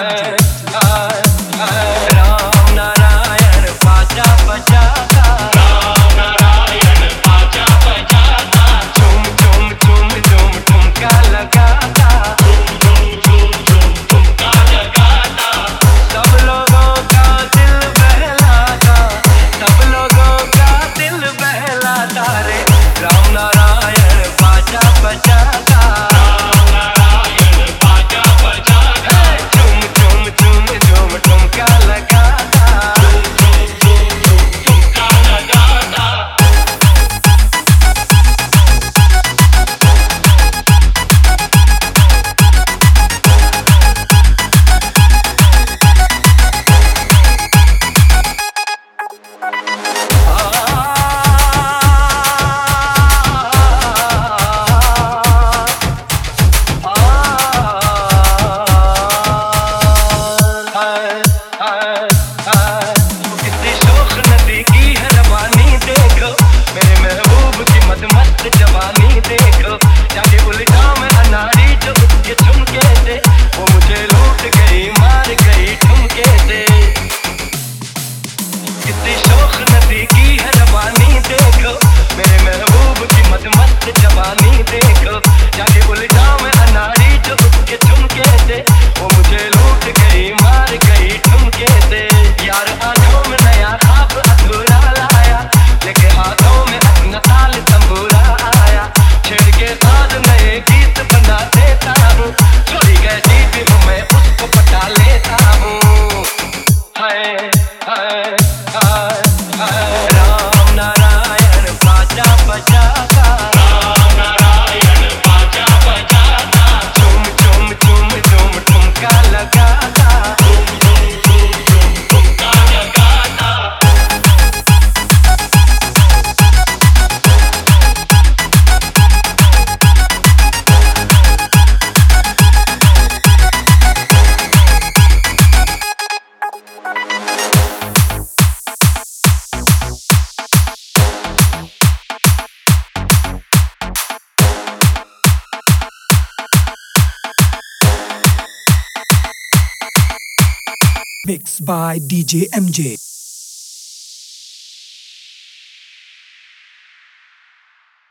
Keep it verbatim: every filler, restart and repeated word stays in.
राम नारायण बाजा बजाता, राम नारायण बाजा बजाता, झूम झूम झूम झूम ठुमका लगाता, झूम झूम झूम झूम ठुमका लगाता, सब लोगों का दिल बहलाता, सब लोगों का दिल बहलाता रे। राम नारायण बाजा बजाता, राम नारायण बाजा बजाता, झूम झूम झूम झूम ठुमका लगाता, झूम झूम झूम ठुमका लगाता। कितनी शोख नदी की है रवानी देखो, मेरे महबूब की मदमस्त जवानी देखो, जाके उलझा मैं अनारी जो उसके झुमके से, वो मुझे लूट गई मार गई ठुमके से। कितनी शोख नदी की है रवानी देखो, मेरे महबूब की मदमस्त जवानी देखो, जाके उलझा मैं अनारी जो उसके झुमके से, वो मुझे लूट गई मार गई ठुमके से। यार आंखों में नया ख्वाब अधूरा लाया, लेके हाथों में अपना ताल तंबूरा आया, छेड़ के साथ नए गीत बना देता हूँ, छोड़ी गई भी हूँ मैं उसको पटा लेता हूँ। हाय हाय हाय हाय राम नारायण बाजा बजाता, राम नारायण बाजा बजाता, झूम झूम झूम झूम ठुमका लगाता, झूम झूम झूम झूम ठुमका लगाता। Mixed by D J M J.